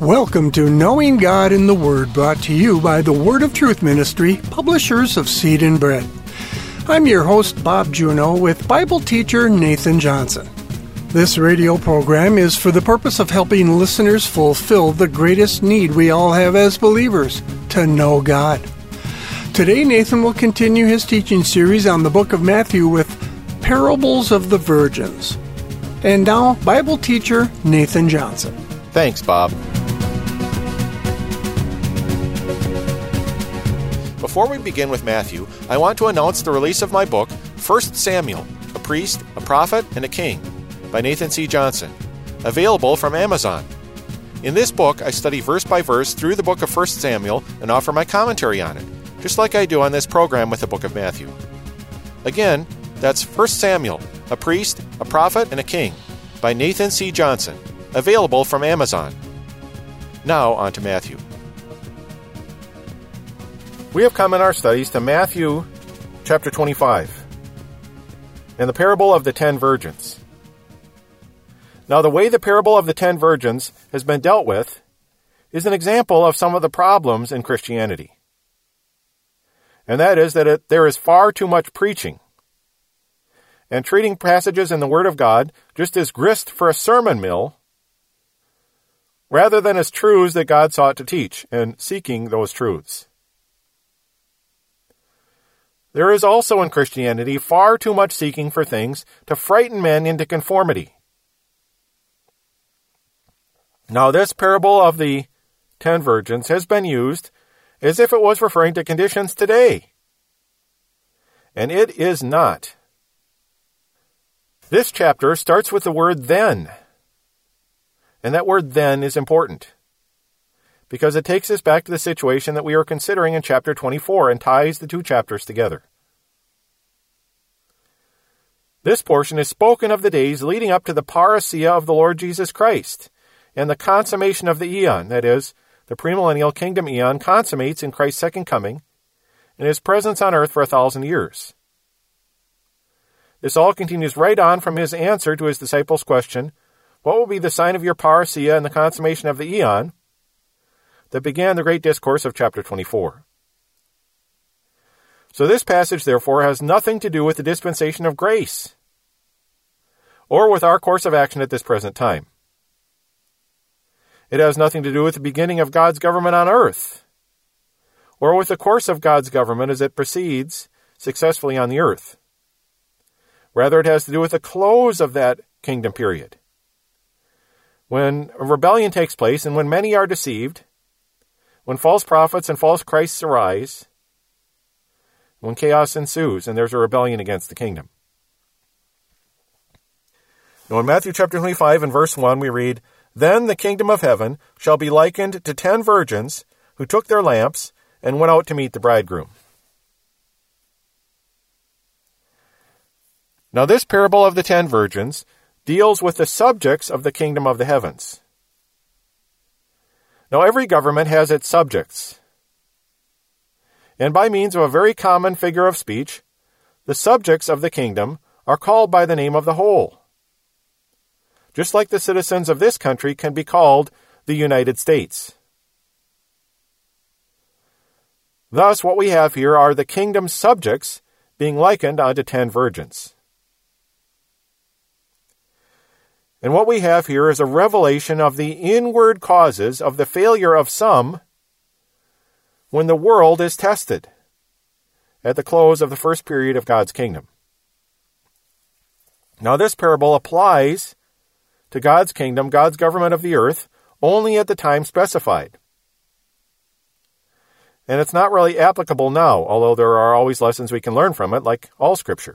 Welcome to Knowing God in the Word, brought to you by the Word of Truth Ministry, publishers of Seed and Bread. I'm your host, Bob Juneau, with Bible teacher Nathan Johnson. This radio program is for the purpose of helping listeners fulfill the greatest need we all have as believers, to know God. Today, Nathan will continue his teaching series on the book of Matthew with Parables of the Virgins. And now, Bible teacher Nathan Johnson. Thanks, Bob. Before we begin with Matthew, I want to announce the release of my book, 1 Samuel, A Priest, a Prophet, and a King, by Nathan C. Johnson, available from Amazon. In this book, I study verse by verse through the book of 1 Samuel and offer my commentary on it, just like I do on this program with the book of Matthew. Again, that's 1 Samuel, A Priest, a Prophet, and a King, by Nathan C. Johnson, available from Amazon. Now, on to Matthew. We have come in our studies to Matthew chapter 25 and the parable of the 10 virgins. Now, the way the parable of the 10 virgins has been dealt with is an example of some of the problems in Christianity. And that is that there is far too much preaching and treating passages in the Word of God just as grist for a sermon mill rather than as truths that God sought to teach and seeking those truths. There is also in Christianity far too much seeking for things to frighten men into conformity. Now, this parable of the 10 virgins has been used as if it was referring to conditions today. And it is not. This chapter starts with the word then. And that word then is important, because it takes us back to the situation that we are considering in chapter 24 and ties the two chapters together. This portion is spoken of the days leading up to the parousia of the Lord Jesus Christ, and the consummation of the eon, that is, the premillennial kingdom eon consummates in Christ's second coming, and his presence on earth for 1,000 years. This all continues right on from his answer to his disciples' question, what will be the sign of your parousia and the consummation of the eon, that began the great discourse of chapter 24. So this passage, therefore, has nothing to do with the dispensation of grace, or with our course of action at this present time. It has nothing to do with the beginning of God's government on earth, or with the course of God's government as it proceeds successfully on the earth. Rather, it has to do with the close of that kingdom period, when a rebellion takes place and when many are deceived, when false prophets and false Christs arise, when chaos ensues and there's a rebellion against the kingdom. Now in Matthew chapter 25 and verse 1 we read, Then the kingdom of heaven shall be likened to 10 virgins who took their lamps and went out to meet the bridegroom. Now this parable of the 10 virgins deals with the subjects of the kingdom of the heavens. Now every government has its subjects. And by means of a very common figure of speech, the subjects of the kingdom are called by the name of the whole. Just like the citizens of this country can be called the United States. Thus, what we have here are the kingdom's subjects being likened unto 10 virgins. And what we have here is a revelation of the inward causes of the failure of some when the world is tested at the close of the first period of God's kingdom. Now, this parable applies to God's kingdom, God's government of the earth, only at the time specified. And it's not really applicable now, although there are always lessons we can learn from it, like all Scripture.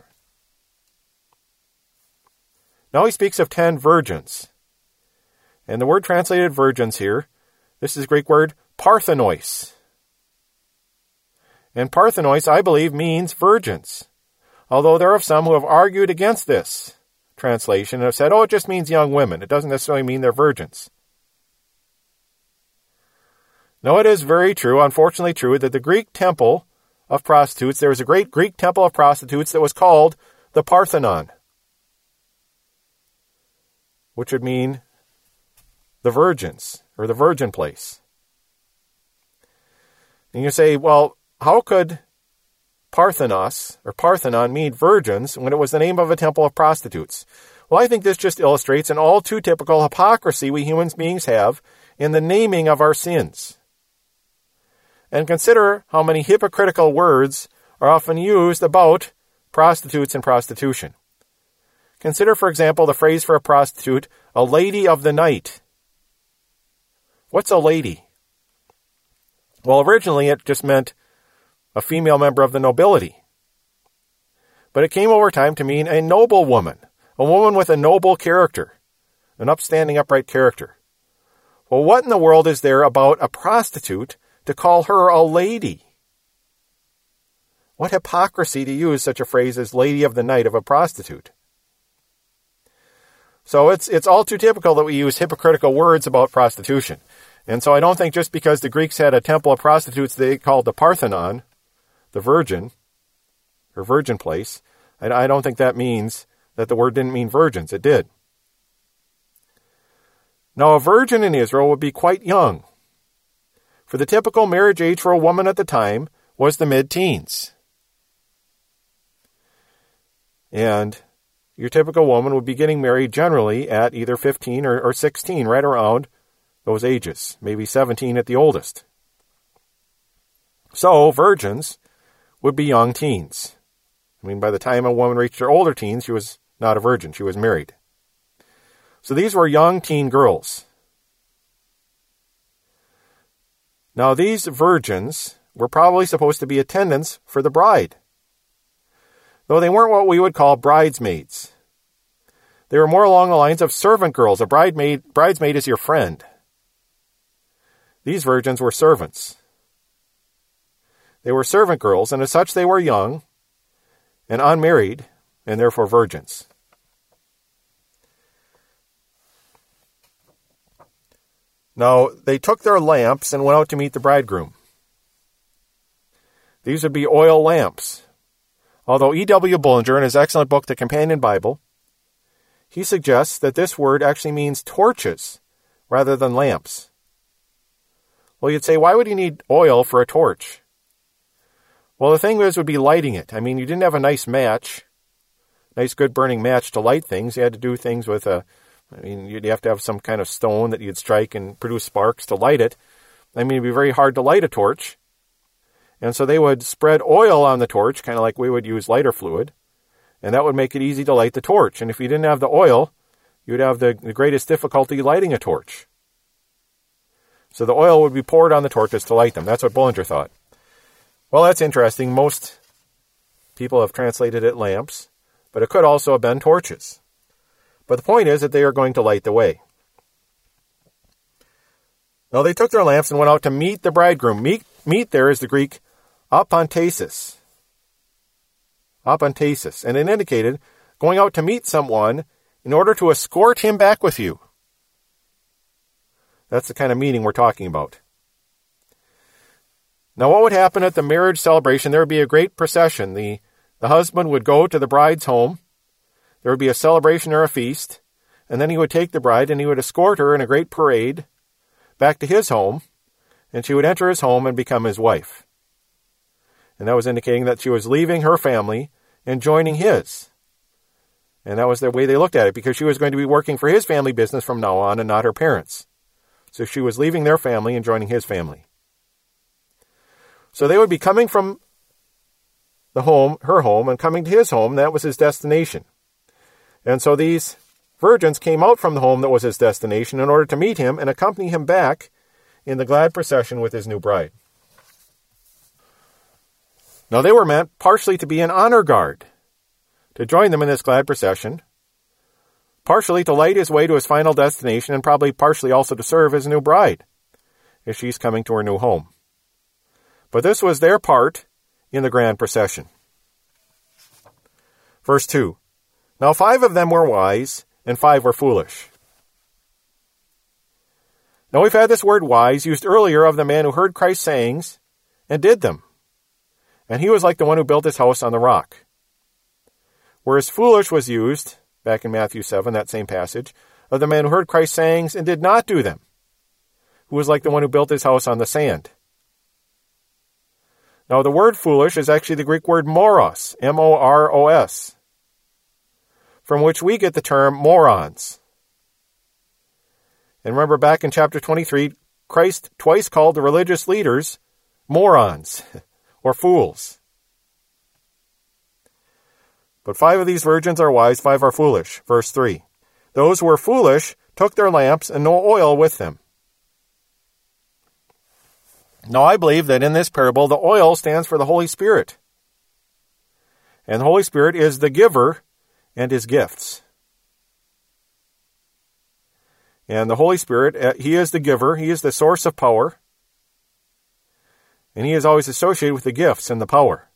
Now he speaks of 10 virgins. And the word translated virgins here, this is the Greek word parthenois. And parthenois, I believe, means virgins. Although there are some who have argued against this translation and have said, it just means young women. It doesn't necessarily mean they're virgins. No, it is very true, unfortunately true, that the Greek temple of prostitutes, there was a great Greek temple of prostitutes that was called the Parthenon, which would mean the virgins. or the virgin place. And you say, well, how could Parthenos or Parthenon mean virgins when it was the name of a temple of prostitutes? Well, I think this just illustrates an all too typical hypocrisy we human beings have in the naming of our sins. And consider how many hypocritical words are often used about prostitutes and prostitution. Consider, for example, the phrase for a prostitute, a lady of the night. What's a lady? Well, originally it just meant a female member of the nobility. But it came over time to mean a noble woman, a woman with a noble character, an upstanding, upright character. Well, what in the world is there about a prostitute to call her a lady? What hypocrisy to use such a phrase as lady of the night of a prostitute. So it's all too typical that we use hypocritical words about prostitution. And so I don't think just because the Greeks had a temple of prostitutes they called the Parthenon, the virgin, or virgin place, I don't think that means that the word didn't mean virgins. It did. Now, a virgin in Israel would be quite young. For the typical marriage age for a woman at the time was the mid-teens. And your typical woman would be getting married generally at either 15 or 16, right around those ages, maybe 17 at the oldest. So, virgins would be young teens. I mean, by the time a woman reached her older teens, she was not a virgin, she was married. So these were young teen girls. Now, these virgins were probably supposed to be attendants for the bride, though they weren't what we would call bridesmaids. They were more along the lines of servant girls. A bridesmaid is your friend. These virgins were servants. They were servant girls, and as such they were young and unmarried, and therefore virgins. Now, they took their lamps and went out to meet the bridegroom. These would be oil lamps. Although E.W. Bullinger, in his excellent book, The Companion Bible, he suggests that this word actually means torches rather than lamps. Well, you'd say, why would you need oil for a torch? Well, the thing would be lighting it. I mean, you didn't have a nice good burning match to light things. You had to do things with you'd have to have some kind of stone that you'd strike and produce sparks to light it. I mean, it'd be very hard to light a torch. And so they would spread oil on the torch, kind of like we would use lighter fluid, and that would make it easy to light the torch. And if you didn't have the oil, you'd have the greatest difficulty lighting a torch. So the oil would be poured on the torches to light them. That's what Bullinger thought. Well, that's interesting. Most people have translated it lamps, but it could also have been torches. But the point is that they are going to light the way. Now they took their lamps and went out to meet the bridegroom. Meet there is the Greek apantesis. Apantesis. And it indicated going out to meet someone in order to escort him back with you. That's the kind of meeting we're talking about. Now, what would happen at the marriage celebration? There would be a great procession. The husband would go to the bride's home. There would be a celebration or a feast. And then he would take the bride and he would escort her in a great parade back to his home. And she would enter his home and become his wife. And that was indicating that she was leaving her family and joining his. And that was the way they looked at it, because she was going to be working for his family business from now on and not her parents. So she was leaving their family and joining his family. So they would be coming from her home, and coming to his home. That was his destination. And so these virgins came out from the home that was his destination in order to meet him and accompany him back in the glad procession with his new bride. Now they were meant partially to be an honor guard, to join them in this glad procession, partially to light his way to his final destination, and probably partially also to serve as a new bride as she's coming to her new home. But this was their part in the grand procession. Verse 2. Now 5 of them were wise, and 5 were foolish. Now we've had this word wise used earlier of the man who heard Christ's sayings and did them. And he was like the one who built his house on the rock. Whereas foolish was used, back in Matthew 7, that same passage, of the man who heard Christ's sayings and did not do them. who was like the one who built his house on the sand. Now, the word foolish is actually the Greek word moros, M-O-R-O-S, from which we get the term morons. And remember, back in chapter 23, Christ twice called the religious leaders morons or fools. But 5 of these virgins are wise, 5 are foolish. Verse 3. Those who were foolish took their lamps and no oil with them. Now, I believe that in this parable, the oil stands for the Holy Spirit. And the Holy Spirit is the giver and his gifts. And the Holy Spirit, he is the giver. He is the source of power. And he is always associated with the gifts and the power.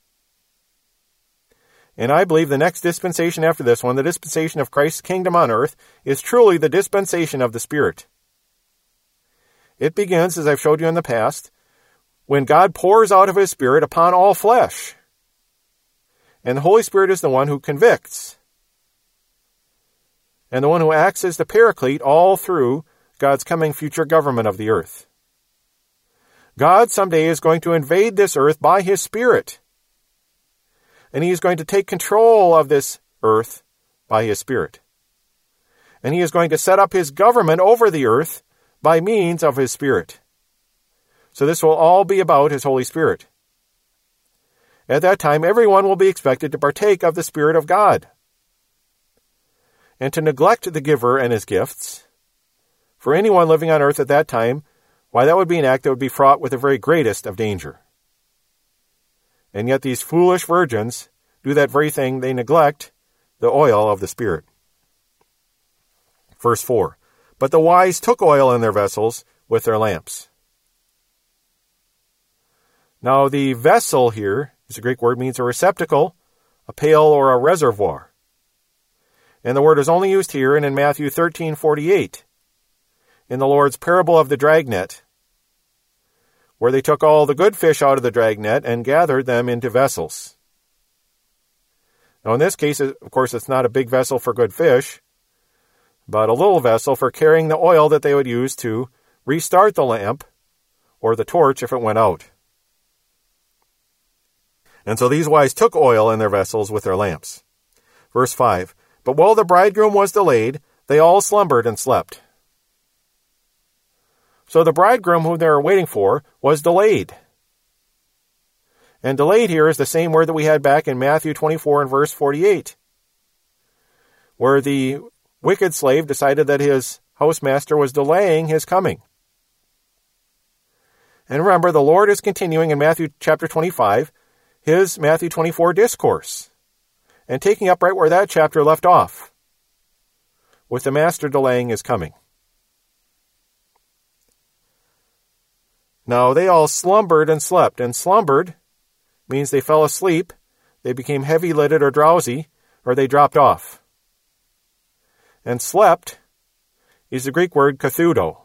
And I believe the next dispensation after this one, the dispensation of Christ's kingdom on earth, is truly the dispensation of the Spirit. It begins, as I've showed you in the past, when God pours out of his Spirit upon all flesh. And the Holy Spirit is the one who convicts. And the one who acts as the paraclete all through God's coming future government of the earth. God someday is going to invade this earth by his Spirit. And he is going to take control of this earth by his Spirit. And he is going to set up his government over the earth by means of his Spirit. So this will all be about his Holy Spirit. At that time, everyone will be expected to partake of the Spirit of God. And to neglect the giver and his gifts, for anyone living on earth at that time, why, that would be an act that would be fraught with the very greatest of danger. And yet these foolish virgins do that very thing. They neglect the oil of the Spirit. Verse 4. But the wise took oil in their vessels with their lamps. Now the vessel here is a Greek word, means a receptacle, a pail, or a reservoir. And the word is only used here and in Matthew 13:48, in the Lord's parable of the dragnet, where they took all the good fish out of the dragnet and gathered them into vessels. Now in this case, of course, it's not a big vessel for good fish, but a little vessel for carrying the oil that they would use to restart the lamp or the torch if it went out. And so these wise took oil in their vessels with their lamps. Verse 5. But while the bridegroom was delayed, they all slumbered and slept. So the bridegroom whom they were waiting for was delayed. And delayed here is the same word that we had back in Matthew 24 and verse 48, where the wicked slave decided that his housemaster was delaying his coming. And remember, the Lord is continuing in Matthew chapter 25, his Matthew 24 discourse, and taking up right where that chapter left off, with the master delaying his coming. Now they all slumbered and slept, and slumbered means they fell asleep, they became heavy-lidded or drowsy, or they dropped off. And slept is the Greek word kathudo.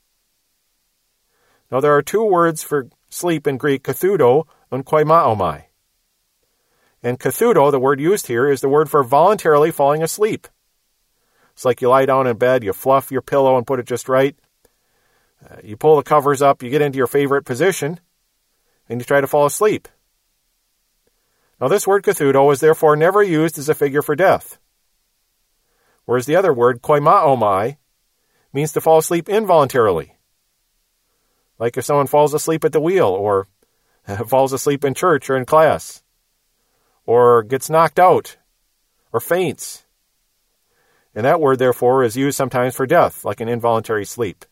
Now there are 2 words for sleep in Greek, kathudo and koimaomai. And kathudo, the word used here, is the word for voluntarily falling asleep. It's like you lie down in bed, you fluff your pillow and put it just right. You pull the covers up, you get into your favorite position, and you try to fall asleep. Now this word kathudo is therefore never used as a figure for death. Whereas the other word, koimaomai, means to fall asleep involuntarily. Like if someone falls asleep at the wheel, or falls asleep in church or in class, or gets knocked out, or faints. And that word, therefore, is used sometimes for death, like an involuntary sleep.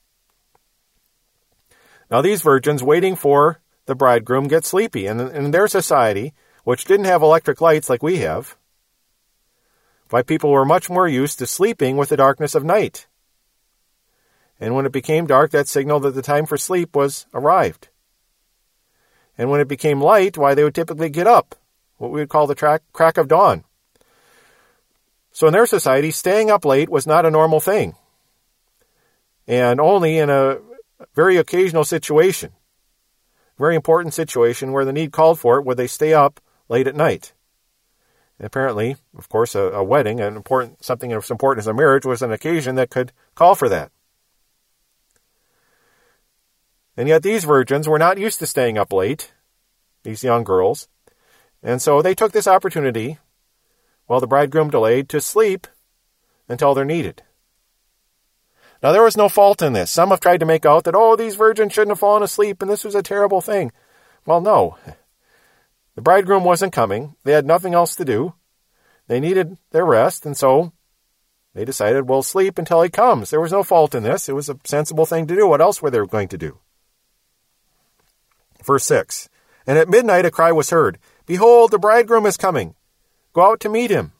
Now these virgins waiting for the bridegroom get sleepy, and in their society, which didn't have electric lights like we have, why people were much more used to sleeping with the darkness of night. And when it became dark, that signaled that the time for sleep was arrived. And when it became light, why they would typically get up, what we would call the crack of dawn. So in their society, staying up late was not a normal thing. And only in a very occasional situation, very important situation where the need called for it, would they stay up late at night. And apparently, of course, a wedding, something as important as a marriage, was an occasion that could call for that. And yet these virgins were not used to staying up late, these young girls. And so they took this opportunity, while the bridegroom delayed, to sleep until they're needed. Now, there was no fault in this. Some have tried to make out that, these virgins shouldn't have fallen asleep, and this was a terrible thing. Well, no. The bridegroom wasn't coming. They had nothing else to do. They needed their rest, and so they decided, we'll sleep until he comes. There was no fault in this. It was a sensible thing to do. What else were they going to do? Verse 6, and at midnight a cry was heard, behold, the bridegroom is coming. Go out to meet him.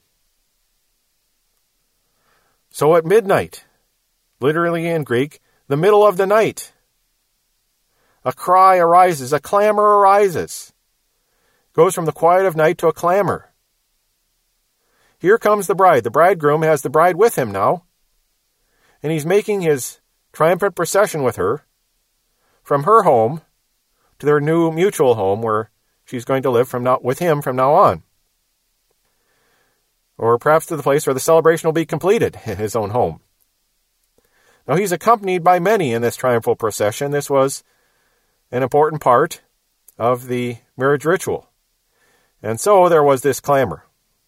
So at midnight, literally in Greek, the middle of the night, a cry arises, a clamor arises. Goes from the quiet of night to a clamor. Here comes the bride. The bridegroom has the bride with him now, and he's making his triumphant procession with her from her home to their new mutual home where she's going to live with him from now on. Or perhaps to the place where the celebration will be completed, his own home. Now he's accompanied by many in this triumphal procession. This was an important part of the marriage ritual. And so there was this clamor.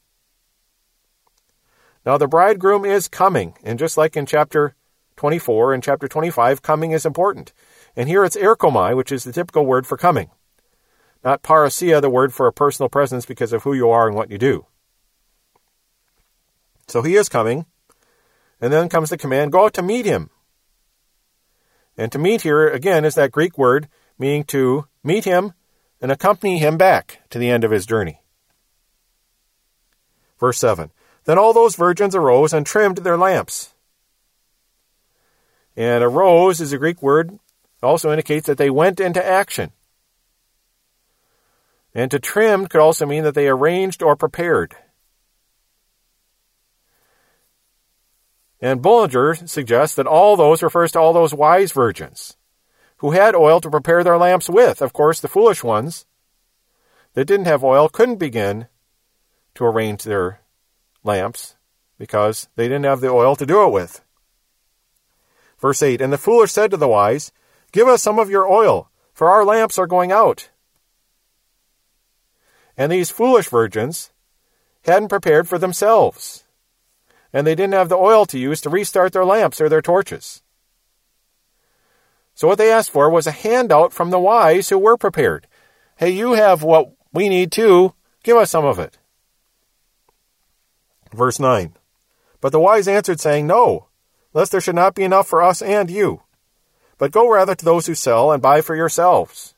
Now the bridegroom is coming, and just like in chapter 24 and chapter 25, coming is important. And here it's erchomai, which is the typical word for coming. Not parousia, the word for a personal presence because of who you are and what you do. So he is coming, and then comes the command, go out to meet him. And to meet here, again, is that Greek word meaning to meet him and accompany him back to the end of his journey. Verse 7, then all those virgins arose and trimmed their lamps. And arose is a Greek word, also indicates that they went into action. And to trim could also mean that they arranged or prepared. And Bullinger suggests that all those refers to all those wise virgins who had oil to prepare their lamps with. Of course, the foolish ones that didn't have oil couldn't begin to arrange their lamps because they didn't have the oil to do it with. Verse 8, and the foolish said to the wise, give us some of your oil, for our lamps are going out. And these foolish virgins hadn't prepared for themselves. And they didn't have the oil to use to restart their lamps or their torches. So what they asked for was a handout from the wise who were prepared. Hey, you have what we need too. Give us some of it. Verse 9, but the wise answered, saying, no, lest there should not be enough for us and you. But go rather to those who sell and buy for yourselves.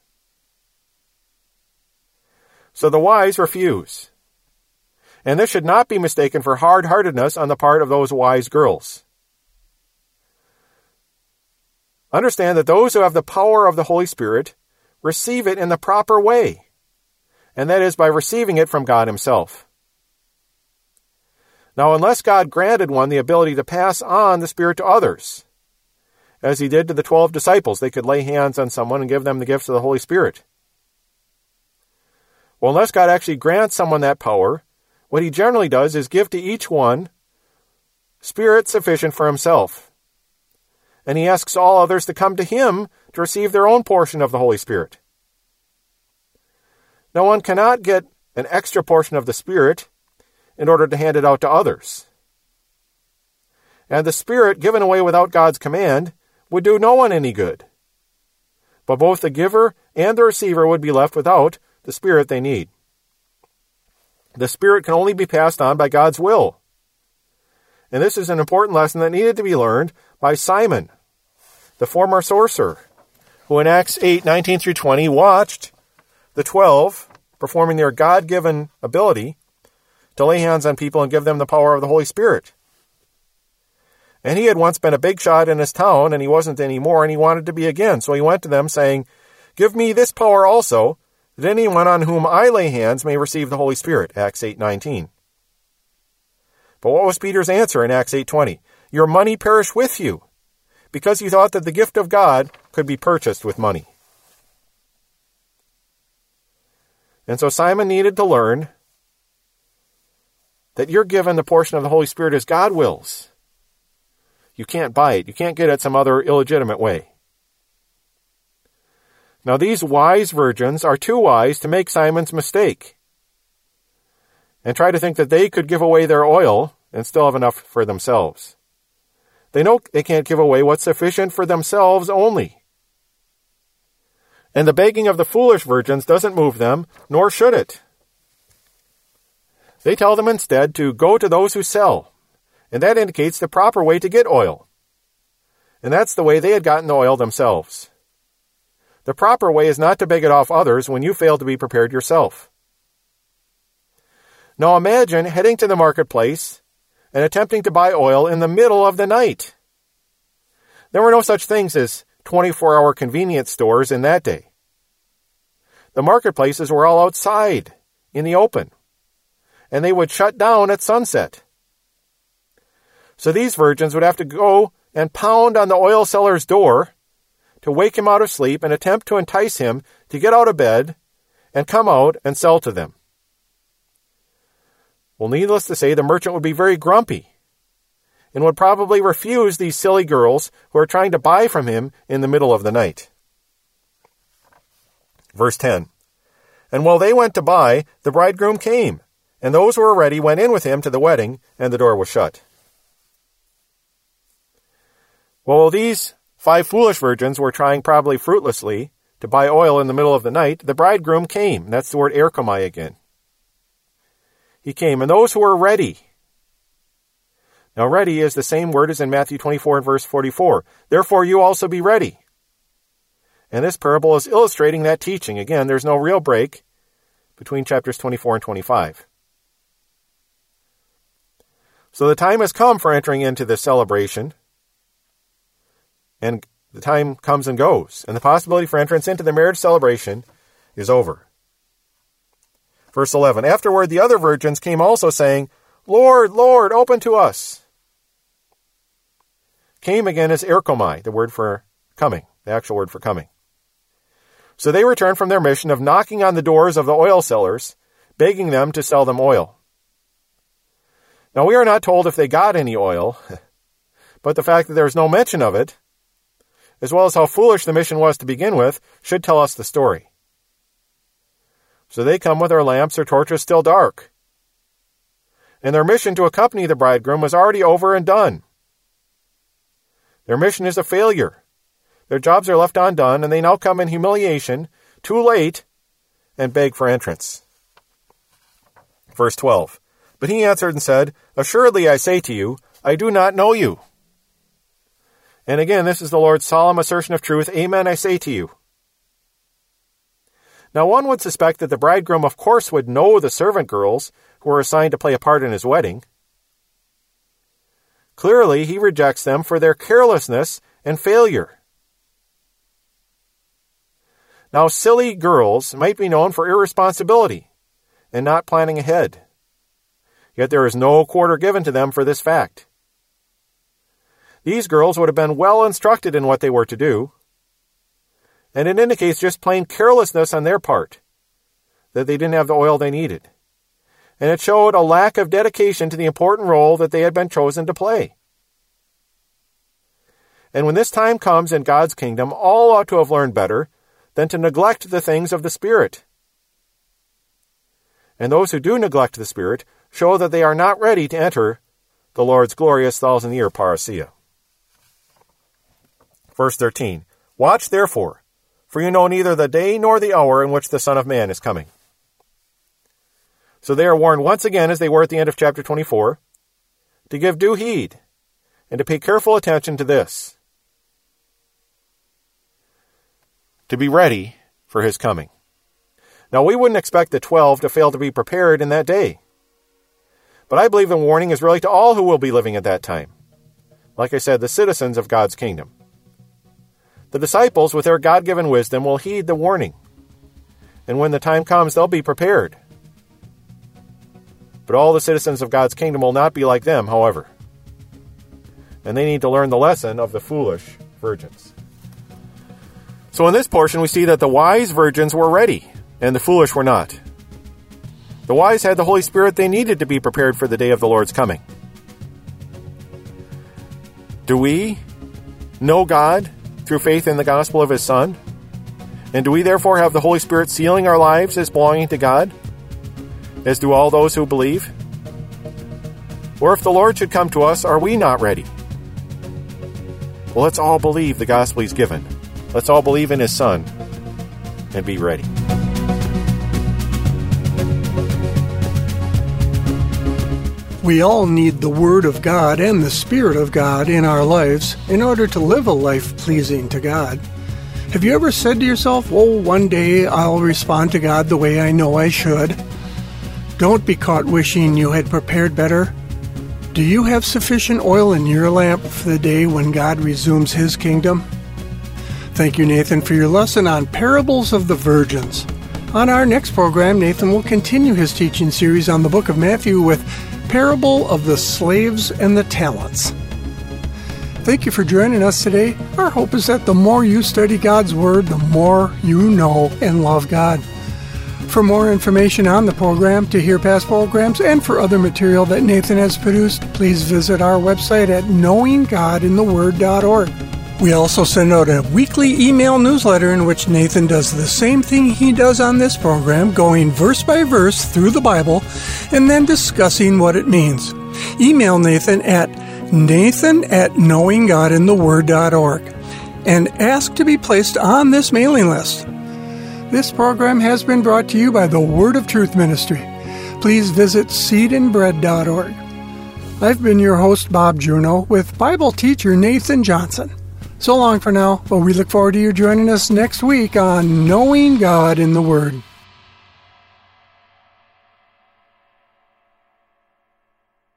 So the wise refuse. And this should not be mistaken for hard-heartedness on the part of those wise girls. Understand that those who have the power of the Holy Spirit receive it in the proper way, and that is by receiving it from God himself. Now, unless God granted one the ability to pass on the Spirit to others, as he did to the 12 disciples, they could lay hands on someone and give them the gifts of the Holy Spirit. Well, unless God actually grants someone that power, what he generally does is give to each one spirit sufficient for himself. And he asks all others to come to him to receive their own portion of the Holy Spirit. Now, one cannot get an extra portion of the Spirit in order to hand it out to others. And the Spirit given away without God's command would do no one any good. But both the giver and the receiver would be left without the Spirit they need. The Spirit can only be passed on by God's will. And this is an important lesson that needed to be learned by Simon, the former sorcerer, who in Acts 8:19 through 20 watched the 12 performing their God-given ability to lay hands on people and give them the power of the Holy Spirit. And he had once been a big shot in his town, and he wasn't anymore, and he wanted to be again. So he went to them saying, give me this power also, that anyone on whom I lay hands may receive the Holy Spirit. Acts 8:19. But what was Peter's answer in Acts 8:20? Your money perish with you, because you thought that the gift of God could be purchased with money. And so Simon needed to learn that you're given the portion of the Holy Spirit as God wills. You can't buy it. You can't get it some other illegitimate way. Now these wise virgins are too wise to make Simon's mistake and try to think that they could give away their oil and still have enough for themselves. They know they can't give away what's sufficient for themselves only. And the begging of the foolish virgins doesn't move them, nor should it. They tell them instead to go to those who sell, and that indicates the proper way to get oil. And that's the way they had gotten the oil themselves. The proper way is not to beg it off others when you fail to be prepared yourself. Now imagine heading to the marketplace and attempting to buy oil in the middle of the night. There were no such things as 24-hour convenience stores in that day. The marketplaces were all outside, in the open, and they would shut down at sunset. So these virgins would have to go and pound on the oil seller's door to wake him out of sleep and attempt to entice him to get out of bed and come out and sell to them. Well, needless to say, the merchant would be very grumpy and would probably refuse these silly girls who are trying to buy from him in the middle of the night. Verse 10, "And while they went to buy, the bridegroom came, and those who were ready went in with him to the wedding, and the door was shut." Well, these 5 foolish virgins were trying probably fruitlessly to buy oil in the middle of the night. The bridegroom came. That's the word erchomai again. He came, and those who were ready. Now, ready is the same word as in Matthew 24 and verse 44. "Therefore you also be ready." And this parable is illustrating that teaching. Again, there's no real break between chapters 24 and 25. So the time has come for entering into this celebration. And the time comes and goes, and the possibility for entrance into the marriage celebration is over. Verse 11, "Afterward the other virgins came also, saying, 'Lord, Lord, open to us.'" Came again is erchomai, the word for coming, the actual word for coming. So they returned from their mission of knocking on the doors of the oil sellers, begging them to sell them oil. Now we are not told if they got any oil, but the fact that there is no mention of it, as well as how foolish the mission was to begin with, should tell us the story. So they come with their lamps or torches still dark. And their mission to accompany the bridegroom was already over and done. Their mission is a failure. Their jobs are left undone, and they now come in humiliation, too late, and beg for entrance. Verse 12, "But he answered and said, 'Assuredly I say to you, I do not know you.'" And again, this is the Lord's solemn assertion of truth. Amen, I say to you. Now one would suspect that the bridegroom of course would know the servant girls who were assigned to play a part in his wedding. Clearly, he rejects them for their carelessness and failure. Now, silly girls might be known for irresponsibility and not planning ahead. Yet there is no quarter given to them for this fact. These girls would have been well instructed in what they were to do, and it indicates just plain carelessness on their part, that they didn't have the oil they needed. And it showed a lack of dedication to the important role that they had been chosen to play. And when this time comes in God's kingdom, all ought to have learned better than to neglect the things of the Spirit. And those who do neglect the Spirit show that they are not ready to enter the Lord's glorious 1,000-year parousia. Verse 13, "Watch therefore, for you know neither the day nor the hour in which the Son of Man is coming." So they are warned once again, as they were at the end of chapter 24, to give due heed and to pay careful attention to this, to be ready for his coming. Now, we wouldn't expect the 12 to fail to be prepared in that day, but I believe the warning is really to all who will be living at that time. Like I said, the citizens of God's kingdom. The disciples, with their God-given wisdom, will heed the warning, and when the time comes, they'll be prepared. But all the citizens of God's kingdom will not be like them, however. And they need to learn the lesson of the foolish virgins. So in this portion, we see that the wise virgins were ready, and the foolish were not. The wise had the Holy Spirit they needed to be prepared for the day of the Lord's coming. Do we know God through faith in the gospel of his Son? And do we therefore have the Holy Spirit sealing our lives as belonging to God, as do all those who believe? Or if the Lord should come to us, are we not ready? Well, let's all believe the gospel He's given. Let's all believe in His Son and be ready. We all need the Word of God and the Spirit of God in our lives in order to live a life pleasing to God. Have you ever said to yourself, "Oh, one day I'll respond to God the way I know I should"? Don't be caught wishing you had prepared better. Do you have sufficient oil in your lamp for the day when God resumes His kingdom? Thank you, Nathan, for your lesson on Parables of the Virgins. On our next program, Nathan will continue his teaching series on the book of Matthew with Parable of the Slaves and the Talents. Thank you for joining us today. Our hope is that the more you study God's Word, the more you know and love God. For more information on the program, to hear past programs, and for other material that Nathan has produced, please visit our website at knowinggodintheword.org. We also send out a weekly email newsletter in which Nathan does the same thing he does on this program, going verse by verse through the Bible and then discussing what it means. Email Nathan at nathan@knowinggodintheword.org and ask to be placed on this mailing list. This program has been brought to you by the Word of Truth Ministry. Please visit seedandbread.org. I've been your host, Bob Juneau, with Bible teacher Nathan Johnson. So long for now, but we look forward to you joining us next week on Knowing God in the Word.